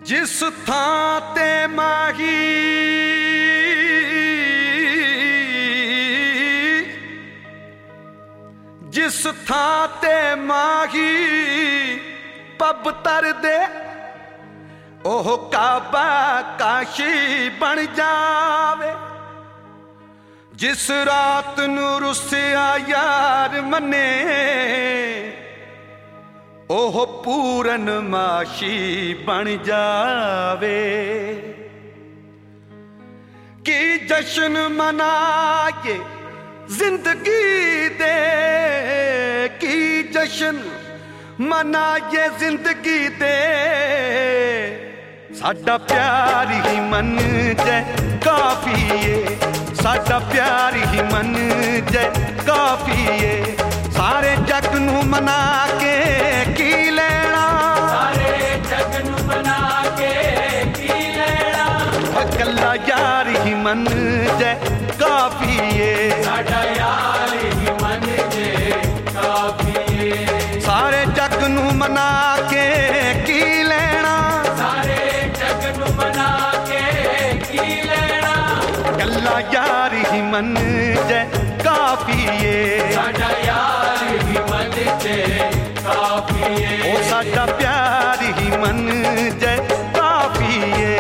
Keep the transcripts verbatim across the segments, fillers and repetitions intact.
जिस थां ते माही जिस थां ते माही पब तर दे ओह काबा काशी बन जावे। जिस रात नू रुसिया यार मने ओह पूरन माशी बन जावे। की जश्न मनाए जिंदगी दे, की जश्न मनाए जिंदगी दे। साडा प्यार ही मन जै काफी है, साडा प्यार ही मन जै काफी है। सारे जग नू मना के की लेना, सारे जग नू मना के की लेना। कल्ला यार ही मन जै काफी है, साडा यार ही मन जै काफी है। सारे जग नू मना के की लेना, सारे जग नू मना के की लेना। कल्ला यार ही मन जै काफी है, साडा यार ही मन जै काफी है। ओ साडा प्यार ही मन जै काफी है।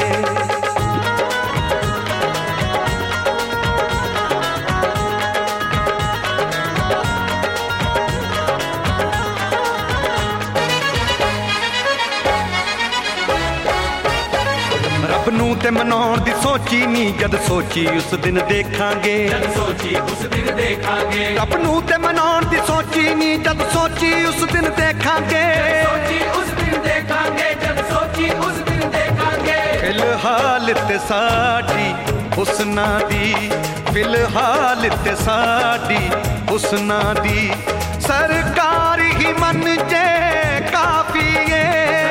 रब नू ते मनाउण दी सोची नी, जद सोची उस दिन देखांगे, जद सोची उस दिन देखांगे। रब नू ते मनाउण दी सोची नी, जद सोची उस दिन देखांगे। सोची उस दिन देखांगे, जद सोची उस दिन देखांगे। फिलहाल ते साडी हुस्ना दी, फिलहाल ते साडी हुस्ना दी सरकार ही मन जे काफी है।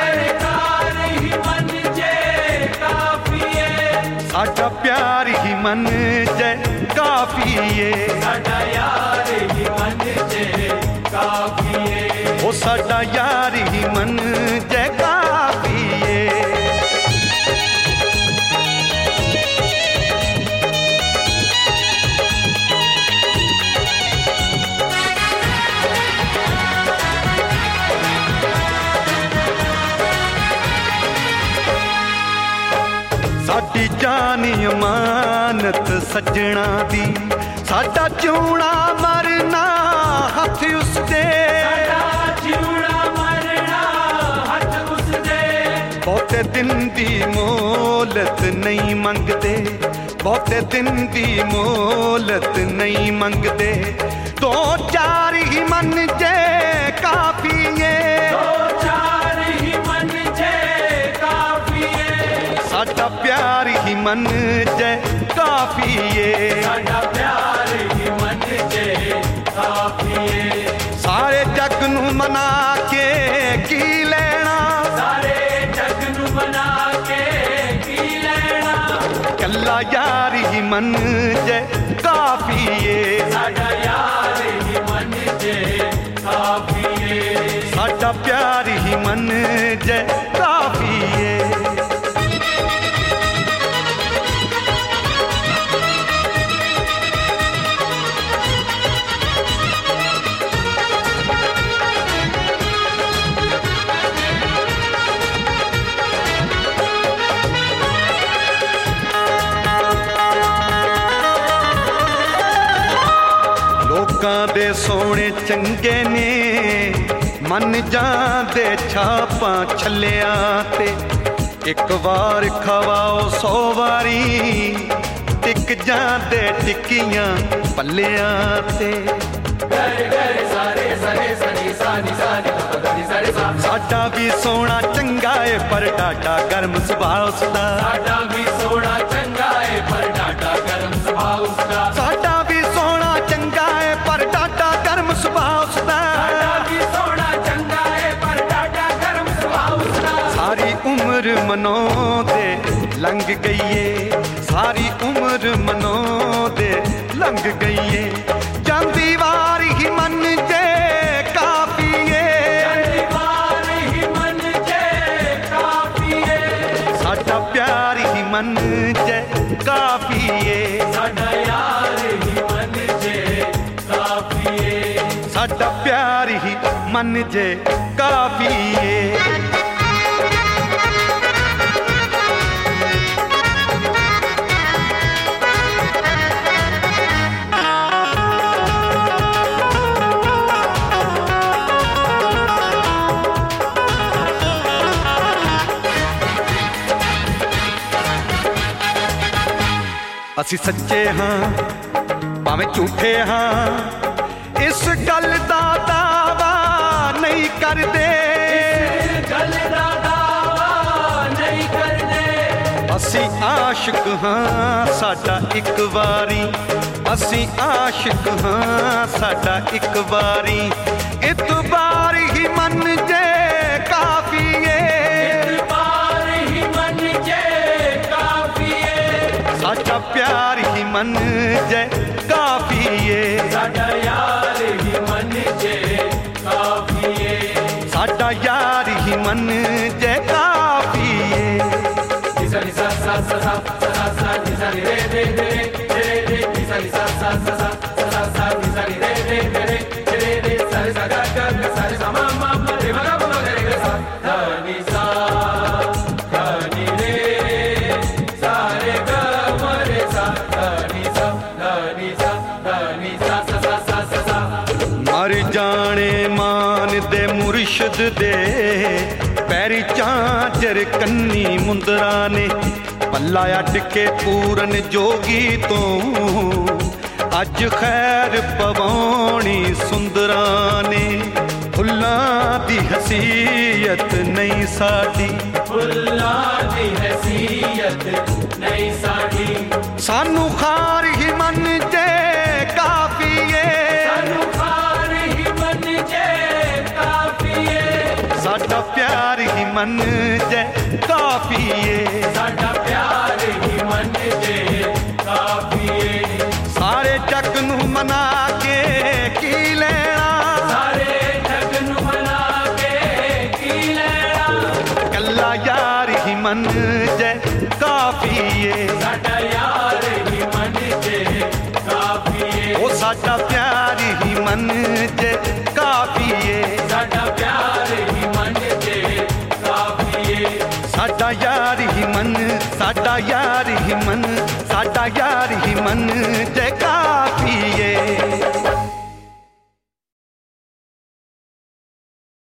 साडा प्यार ही मन जै काफी है, साडा यार ही मन जै काफी है। ओ साडा यार ही मन जै काफी है। साडी जान अमानत सजना दी, साडा चूना मरना हथ उसदे। साडा चूना मरना हथ उसदे। बहुते दिन दी मोहलत नहीं मंगदे, बहुते दिन दी मोहलत नहीं मंगदे। दो चार ही मन जे काफी है, दो चार ही मन जै काफी है। साडा प्यार ही मन जै काफी है, साडा प्यार ही मन जै काफी है। सारे जग नू मना के की लेना, सारे जग नू मना के की लेना। कल्ला यार ही मन जै काफी है, साडा यार ही मन जै काफी है। साडा प्यार ही मन जै काफी है। लोकां दे सोने चंगे ने मन जांदे छापां छल्लियां ते। एक वार खवाओ सौ वारी टिक जांदे टिक्कियां पल्लियां ते। साडा भी सोना चंगा है पर डाटा गर्म सुभाऽ उसदा। साडा भी सोना चंगा है पर डाटा गर्म सुभाऽ उसदा। साडा भी सोना चंगा है पर डाटा गर्म सुभाऽ उसदा। साडा भी सोना चंगा है पर डाटा गर्म सुभाऽ उसदा। सारी उम्र मनाउंदे लंघ गई है, सारी उम्र मनाउंदे लंघ गई है। जांदी वार ही मन जे काफी है, जांदी वार ही मन जे काफी है। मन जे काफिए साडा यार ही मन जे काफिए साडा प्यार ही मन जे काफिए ਅਸੀਂ ਸੱਚੇ ਹਾਂ ਭਾਵੇਂ ਝੂਠੇ ਹਾਂ ਇਸ ਗੱਲ ਦਾ ਦਾਵਾ ਨਹੀਂ ਕਰਦੇ इस गल दा दावा नहीं करदे ਅਸੀਂ ਆਸ਼ਿਕ ਹਾਂ ਸਾਡਾ ਇੱਕ ਵਾਰੀ ਅਸੀਂ ਆਸ਼ਿਕ ਹਾਂ ਸਾਡਾ ਇੱਕ ਵਾਰੀ ਇਤਬਾਰ ਹੀ ਮਨ ਜੇ ਕਾਫੀਏ इतबार ही मन जे काफिए ਸਾਡਾ ਪਿਆਰ ਹੀ ਮਨ ਜੇ ਕਾਫੀਏ साडा यार ही मन जे काफिए ਸਾਡਾ ਯਾਰ ਹੀ ਮਨ ਜੇ ਕਾਫੀਏ निसा निसा सा सा सा सा सा निसा रे रे रे रे रे निसा निसा सा सा सा सा सा निसा रे रे रे रे रे रे सा रे सा गा गा गा सा रे सा मा मा मा रे मा गा मा गा रे सा धा नि सा धा नि रे सा रे गा मा रे सा धा नि सा धा नि सा धा नि सा सा सा सा सा सा ਮਰ ਜਾਣੇ ਮਾਨ ਦੇ ਮੁਰਸ਼ਿਦ ਦੇ ਪੈਰੀ ਚਾਂਚਰ ਕੰਨੀ ਮੁੰਦਰਾਂ ਨੇ ਪੱਲਾ ਅੱਡ ਕੇ ਪੂਰਨ ਜੋਗੀ ਤੋਂ ਅੱਜ ਖੈਰ ਪਵਾਉਣੀ ਸੁੰਦਰਾਂ ਨੇ ਫੁੱਲਾਂ ਦੀ ਹਸੀਅਤ ਨਹੀਂ ਸਾਡੀ फुल्लां दी हैसियत नहीं साडी ਸਾਨੂੰ ਖਾਰ ਹੀ ਮਨ ਜੇ ਕਾਫੀਏ सानू खार ही मन जे काफिए ਸਾਡਾ ਪਿਆਰ ਹੀ ਮਨ ਜੇ ਕਾਫੀਏ साडा प्यार ही मन जे काफिए ਸਾਰੇ ਜੱਗ ਨੂੰ ਮਨਾ ਕੇ ਕੀ ਲੈਣਾ सारे जग नू मना के की लेना ਕੱਲਾ ਯਾਰ ਹੀ ਮਨ ਜੇ ਕਾਫੀਏ साडा यार ही मन जे काफिए ਉਹ ਸਾਡਾ ਪਿਆਰ ਹੀ ਮਨ ਜੇ ਕਾਫੀਏ साडा प्यार ही मन जे काफिए ਸਾਡਾ ਯਾਰ ਹੀ ਮਨ ਸਾਡਾ ਯਾਰ ਹੀ ਮਨ ਸਾਡਾ ਯਾਰ ਹੀ ਮਨ ਜੇ ਕਾਫੀਏ